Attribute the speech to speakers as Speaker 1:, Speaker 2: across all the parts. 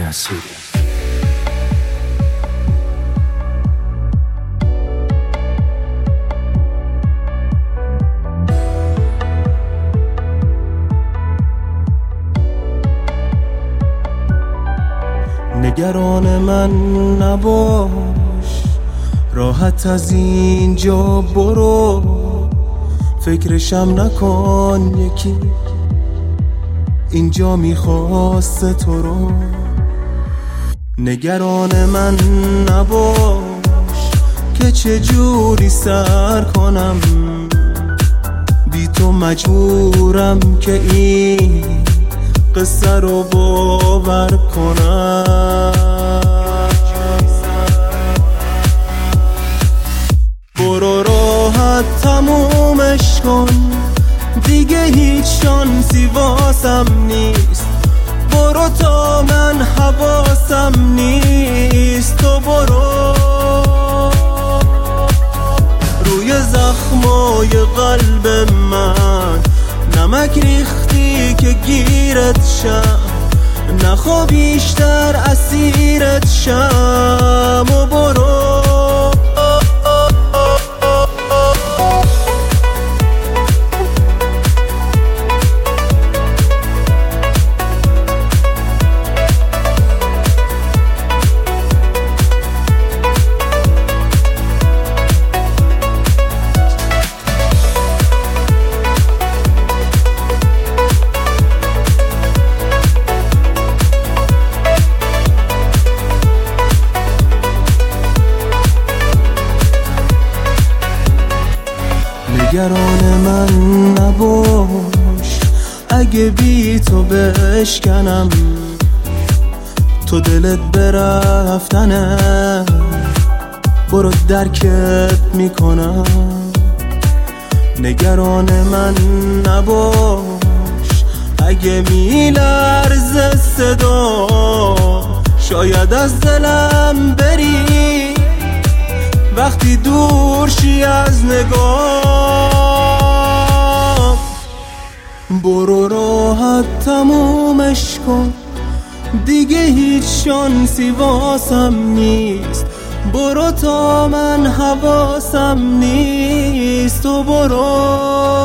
Speaker 1: نصوری.
Speaker 2: نگران من نباش، راحت از اینجا برو، فکرشم نکن یکی اینجا میخواست تو رو. نگران من نباش که چجوری سر کنم، بی تو مجبورم که این قصه رو باور کنم. برو راحت تمومش کن، دیگه هیچ شانسی واسم نیست. برو تا من حواسم نیست. تو برو روی زخمای قلب من نمک ریختی که گیرت شم، نخوا بیشتر اسیرت شم. و برو نگران من نباش، اگه بی تو بشکنم، تو دلت برفتنه، برو درکت میکنم. نگران من نباش، اگه میلرزه صدا، شاید از دلم بری وقتی دور شی از نگاه. برو راحت تمومش کن، دیگه هیچ شانسی واسم نیست. برو تا من حواسم نیست. تو برو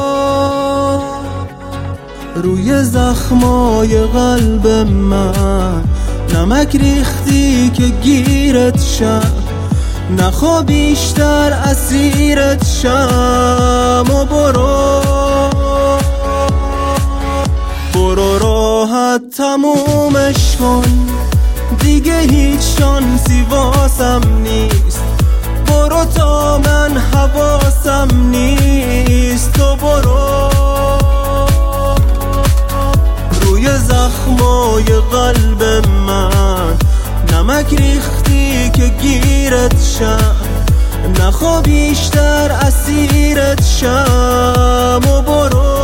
Speaker 2: روی زخمای قلب من نمک ریختی که گیرت شم، نخوا بیشتر اسیرت شم. و برو راحت تمومش کن، دیگه هیچ شانسی واسم نیست. برو تا من حواسم نیست. تو برو روی زخمای قلب من نمک ریختی که گیرت شم، نخوا بیشتر اسیرت شم. و برو